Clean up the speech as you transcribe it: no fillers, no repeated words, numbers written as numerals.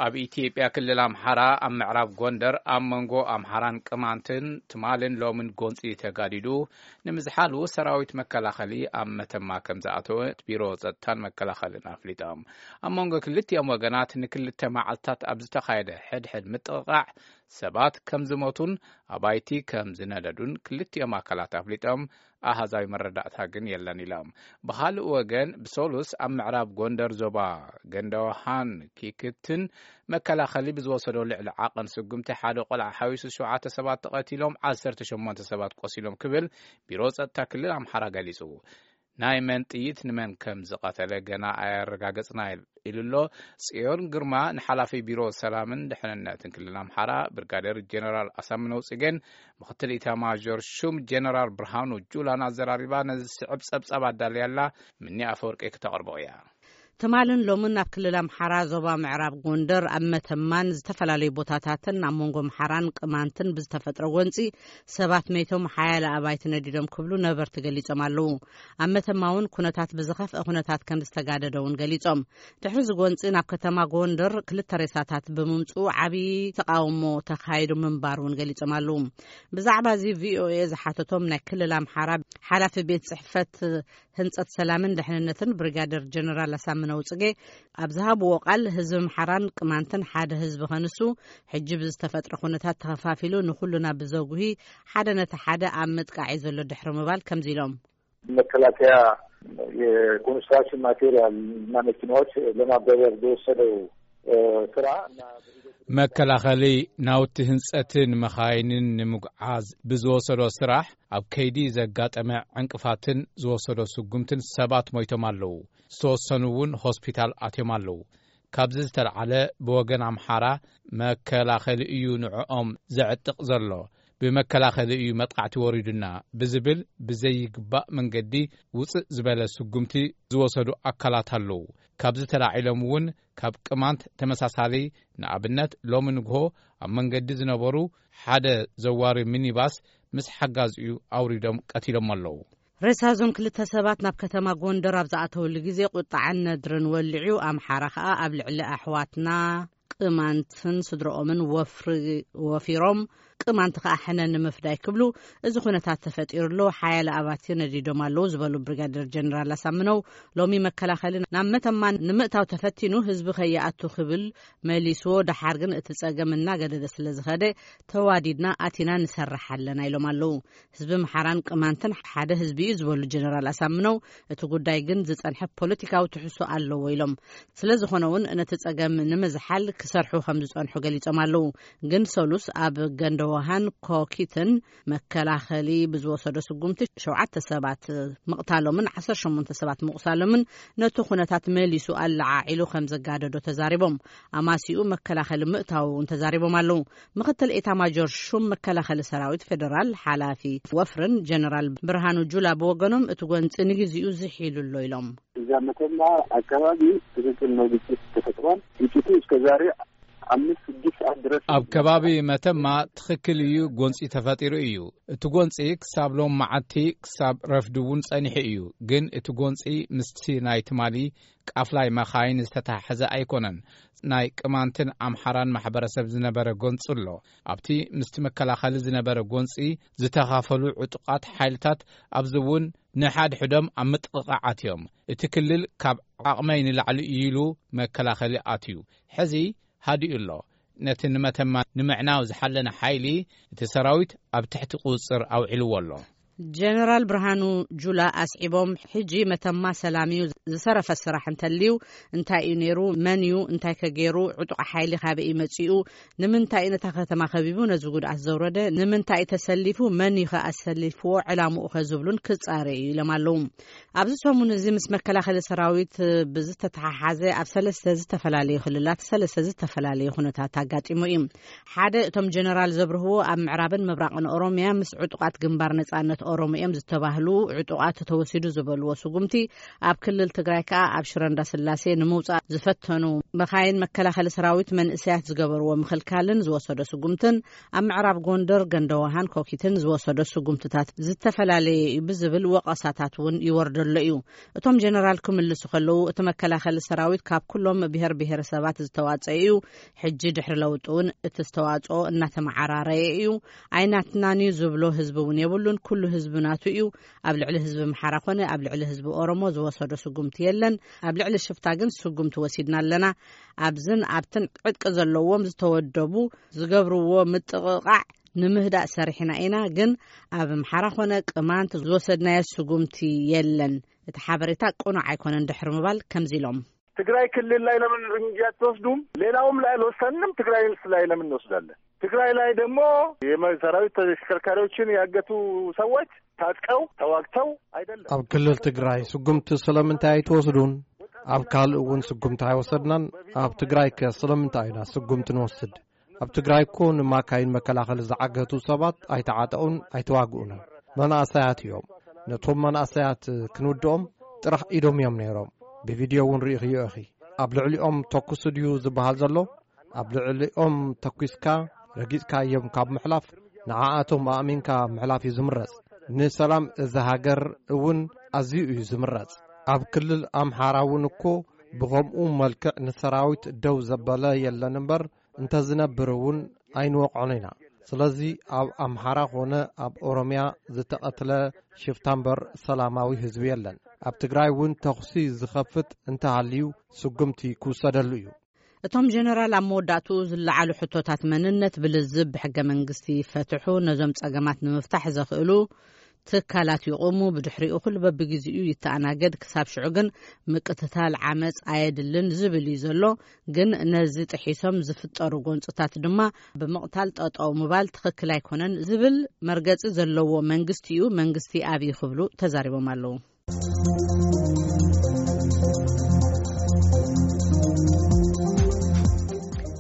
ኣብ ኢትዮጵያ ክልል ኣምሓራ ኣብ ምዕራብ ጎንደር ኣብ መንጎ ኣምሓራን ቅማንትን ትማልን ሎምን ጎንፂ ተጋዲዱ ንምዝሓሉ ሰራዊት መከላኸሊ ኣብ መተማ ከም ዝኣተወ ቢሮ ጸጥታን መከላኸልን ኣፍሊጦም። ኣብ መንጎ ክልቲኦም ወገናት ንክልተ መዓልታት ኣብ ዝተኻየደ ሕድሕድ ምጥቕቃዕ ሰባት ከም ዝሞቱን ኣባይቲ ከም ዝነደዱን ክልቲኦም ኣካላት ኣፍሊጦም ኣሃዛዊ መረዳእታ ግን የለን ኢሎም። ብኻልእ ወገን ብሶሉስ ኣብ ምዕራብ ጎንደር ዞባ ገንደውሃን ኪክትን መከላኸሊ ብዝወሰዶ ልዕሊ ዓቐን ስጉምቲ ሓደ ቆልዓ ሓዊሱ 7 ሰባት ተቐቲሎም 18 ሰባት ቆሲሎም ክብል ቢሮ ጸጥታ ክልል ኣምሓራ ገሊጹ። ናይ መን ጥይት ንመን ከም ዝቐተለ ገና ኣያረጋገጽና ኢሉሎ ጽዮን ግርማ ንሓላፊ ቢሮ ሰላምን ድሕንነትን ክልል ኣምሓራ ብርጋዴር ጀነራል ኣሳምነው ጽጌን ምክትል ኢታማዦር ሹም ጀነራል ብርሃኑ ጁላን ኣዘራሪባ ነዚ ስዕብ ጸብጸብ ኣዳልያላ ምኒ ኣፈወርቂ ክተቕርቦ እያ። ትማልን ሎምን ኣብ ክልል ኣምሓራ ዞባ ምዕራብ ጎንደር ኣብ መተማን ዝተፈላለዩ ቦታታትን ኣብ መንጎ ኣምሓራን ቅማንትን ብዝተፈጥረ ጎንፂ ሰባት ሜቶም ሓያለ ኣባይቲ ነዲዶም ክብሉ ነበርቲ ገሊጾም ኣለዉ። ኣብ መተማ እውን ኩነታት ብዝኸፍአ ኩነታት ከም ዝተጋደደ እውን ገሊጾም። ድሕሪ ዝጎንፂ ናብ ከተማ ጎንደር ክልተ ሬሳታት ብምምፁ ዓብዪ ተቃውሞ ተኻይዱ ምንባር እውን ገሊጾም ኣለዉ። ብዛዕባ እዚ ቪኦኤ ዝሓተቶም ናይ ክልል ኣምሓራ ሓላፊ ቤት ጽሕፈት ህንጸት ሰላምን ድሕንነትን ብርጋዴር ጀነራል ኣሳምነው ጽጌ ኣብ ዝሃብዎ ቃል ህዝቢ ኣምሓራን ቅማንትን ሓደ ህዝቢ ከንሱ ሕጂ ብዝተፈጥረ ኩነታት ተኸፋፊሉ ንኹሉና ብዘጉሂ ሓደ ነቲ ሓደ ኣብ ምጥቃዕ ዘሎ ድሕሪ ምባል ከምዚ ኢሎም መከላከያ የኮንስትራክሽን ማቴሪያል እና መኪናዎች ለማበበር በወሰደው ስራ መከላኸሊ ናውቲ ህንጸትን መኻይንን ንምጉዓዝ ብዝወሰዶ ስራሕ ኣብ ከይዲ ዘጋጠመ ዕንቅፋትን ዝወሰዶ ስጉምትን ሰባት ሞይቶም ኣለዉ። ዝተወሰኑ እውን ሆስፒታል ኣትዮም ኣለዉ። ካብዚ ዝተለዓለ ብወገን ኣምሓራ መከላኸሊ እዩ ንዕኦም ዘዕጥቕ ዘሎ ብመከላኸሊ እዩ መጥቃዕቲ ወሪዱና ብዝብል ብዘይግባእ መንገዲ ውፅእ ዝበለ ስጉምቲ ዝወሰዱ ኣካላት ኣለዉ። ካብዚ ተላዒሎም እውን ካብ ቅማንት ተመሳሳሊ ንኣብነት ሎሚ ንግሆ ኣብ መንገዲ ዝነበሩ ሓደ ዘዋሪ ሚኒባስ ምስ ሓጋዝኡ ኣውሪዶም ቀቲሎም ኣለዉ። ሬሳዞም ክልተ ሰባት ናብ ከተማ ጎንደር ኣብ ዝኣተውሉ ግዜ ቁጣዕን ነድርን ወልዑ ኣምሓራ ከዓ ኣብ ልዕሊ ኣሕዋትና ቅማንትን ስድሮኦምን ወፊሮም ቅማንት ከዓ ሕነን ንምፍዳይ ክብሉ እዚ ኩነታት ተፈጢሩሎ ሓያለ ኣባይቲ ነዲዶም ኣለዉ ዝበሉ ብርጋዴር ጀነራል ኣሳምነው ሎሚ መከላኸሊ ናብ መተማ ንምእታው ተፈቲኑ ህዝቢ ከይኣቱ ክብል መሊስዎ ድሓር ግን እቲ ጸገም እናገደደ ስለ ዝኸደ ተዋዲድና ኣቲና ንሰርሕ ኣለና ኢሎም ኣለዉ። ህዝቢ ኣምሓራን ቅማንትን ሓደ ህዝቢ እዩ ዝበሉ ጀነራል ኣሳምነው እቲ ጉዳይ ግን ዝጸንሐ ፖለቲካዊ ትሕሶ ኣለዎ ኢሎም ስለ ዝኾነ እውን ነቲ ጸገም ንምዝሓል ክሰርሑ ከም ዝጸንሑ ገሊጾም ኣለዉ። ግን ሰሉስ ኣብ ገንደውሃን ኮኪትን መከላኸሊ ብዝወሰዶ ስጉምቲ 7 ሰባት መቕታሎምን 18 ሰባት ምቁሳሎምን ነቲ ኩነታት መሊሱ ኣላዓዒሉ ከም ዘጋደዶ ተዛሪቦም ኣማሲኡ መከላኸሊ ምእታው ተዛሪቦም ኣለዉ። ምክትል ኤታማዦር ሹም መከላኸሊ ሰራዊት ፌደራል ሓላፊ ወፍርን ጀነራል ብርሃኑ ጁላ ብወገኖም እቲ ጎንፂ ንግዚኡ ዝሒሉሎ ኢሎም እዛ መተማ አካባቢ ትክክል ነው ግጭት ተፈጥሯል። ግጭቱ እስከዛሬ 5-6 ሰዓት ድረስ ኣብ ከባቢ መተማ ትክክል እዩ ጎንፂ ተፈጢሩ እዩ። እቲ ጎንፂ ክሳብ ሎም መዓልቲ ክሳብ ረፍዱውን ጸኒሑ እዩ። ግን እቲ ጎንፂ ምስቲ ናይ ትማሊ ቃፍላይ መኻይን ዝተታሕዘ ኣይኮነን። ናይ ቅማንትን ኣምሓራን ማሕበረሰብ ዝነበረ ጎንፂ ኣሎ። ኣብቲ ምስቲ መከላኸሊ ዝነበረ ጎንፂ ዝተኻፈሉ ዕጡቃት ሓይልታት ኣብዝውን ንሓድሕዶም ኣብ ምጥቕቃዓት እዮም። እቲ ክልል ካብ ዓቕመይ ንላዕሊ ኢሉ መከላኸሊ ኣትዩ ሕዚ ሃዲኡ ኣሎ። ነቲ ንመተማ ንምዕናው ዝሓለነ ሓይሊ እቲ ሰራዊት ኣብ ትሕቲ ቁፅር ኣውዒልዎ ኣሎ። ጀነራል ብርሃኑ ጁላ ኣስዒቦም ሕጂ መተማ ሰላሚዩ ዝሰረፈ ስራሕ እንተልዩ እንታይ እዩ ነይሩ መን እዩ እንታይ ከገይሩ ዕጡቕ ሓይሊ ካበይ መጺኡ ንምንታይ ነታ ከተማ ከቢቡ ነዚ ጉድኣት ዘውረደ ንምንታይ ተሰሊፉ መን እዩ ኣሰሊፍዎ ዕላምኡ ከዝብሉን ክጻረዩ ኢሎም ኣለዉ። ኣብዚ ሰሙን እዚ ምስ መከላኸሊ ሰራዊት ብዝተተሓሓዘ ኣብ 3 ዝተፈላለዩ ክልላት 3 ዝተፈላለዩ ኩነታት ኣጋጢሙ እዩ። ሓደ እቶም ጀነራል ዘብርህዎ ኣብ ምዕራብን ምብራቕን ኦሮምያ ምስ ዕጡቃት ግንባር ነጻነት ኦሮሚኦም ዝተባህሉ ዕጡቃት ተወሲዱ ዝበልዎ ስጉምቲ ኣብ ክልል ትግራይ ከዓ ኣብ ሽረንዳ ስላሴ ንምውጻእ ዝፈተኑ መኻይን መከላኸሊ ሰራዊት መንእሰያት ዝገበርዎ ምክልካልን ዝወሰደ ስጉምትን ኣብ ምዕራብ ጎንደር ገንደዋሃን ኮኪትን ዝወሰደ ስጉምትታት ዝተፈላለየ ብዝብል ወቀሳታት እውን ይወርደሎ እዩ እቶም ጀነራል ክምልሱ ከለው እቲ መከላኸሊ ሰራዊት ካብ ኩሎም ብሄር ብሄረሰባት ዝተዋጽአ እዩ ሕጂ ድሕሪ ለውጥ እውን እቲ ዝተዋጽኦ እናተመዓራረየ እዩ ዓይናትናኒ ዝብሎ ህዝቢ እውን የብሉን ኩሉ ህዝብናቱ እዩ ኣብ ልዕሊ ህዝቢ ምሓራ ኮነ ኣብ ልዕሊ ህዝቢ ኦሮሞ ዝወሰደ ስጉምቲ የለን ኣብ ልዕሊ ሽፍታ ግን ስጉምቲ ወሲድና ኣለና ኣብዝን ኣብትን ዕጥቂ ዘለዎም ዝተወደቡ ዝገብርዎ ምጥቕቃዕ ንምህዳእ ሰሪሕና ኢና ግን ኣብ ምሓራ ኮነ ቅማንት ዝወሰድናዮ ስጉምቲ የለን እቲ ሓበሬታ ቁኑዕ ኣይኮነን ድሕሪ ምባል ከምዚ ኢሎም ትግራይ ክልል ላይ ለምን እርምጃ ተወስዱም ሌላውም ላይ አልወሰንም ትግራይ ላይ ለምን እንወስዳለን ትግራይ ላይ ደግሞ የሰራዊት ተሽከርካሪዎችን ያገቱ ሰዎች ታጥቀው ተዋግተው አይደለም ኣብ ክልል ትግራይ ስጉምቲ ስለምንታይ ተወስዱን ኣብ ካልኡውን ስጉምቲ አይወሰድናን ኣብ ትግራይ ስለምንታይ ኢና ስጉምቲ ንወስድ ኣብ ትግራይ ኮ ንማካይን መከላኸሊ ዝዓገቱ ሰባት ኣይተዓጠኡን ኣይተዋግኡን መናእሰያት እዮም ነቶም መናእሰያት ክንውድኦም ጥራሕ ኢዶም እዮም ነይሮም بفيديو ونريه أخي قبل عليهم تقصديو زبهال زلو قبل عليهم تقيسكا رجيسكا يوم كاب محلاف نعاتهم أمينكا محلاف يزمرز نسلام زهاجر ون أزيو يزمرز أب كل الأمحراونكو بغم ملك نسراويت دو زبالة يلا نمبر انتزنا برون أين وقعنينا سلازي أب أمحرا هنا أب أورميا زتقتلا شفتنبر سلاماوي هزويلن ኣብ ትግራይ እውን ተኽሲ ዝኸፍት እንተሃልዩ ስጉምቲ ክውሰደሉ እዩ እቶም ጀነራል ኣብ መወዳእቱ ዝለዓሉ ሕቶታት መንነት ብልዝብ ብሕገ መንግስቲ ፈትሑ ነዞም ፀገማት ንምፍታሕ ዘኽእሉ ትካላት ይቆሙ ብድሕሪኡ ኩሉ በብግዚኡ ይተኣናገድ ክሳብ ሽዑ ግን ምቅትታል ዓመፅ ኣየድልን ዝብል እዩ ዘሎ ግን ነዚ ጥሒሶም ዝፍጠሩ ጎንፅታት ድማ ብምቕታል ጠጠው ምባል ትኽክል ኣይኮነን ዝብል መርገፂ ዘለዎ መንግስቲ እዩ መንግስቲ ኣብይ ክብሉ ተዛሪቦም ኣለዉ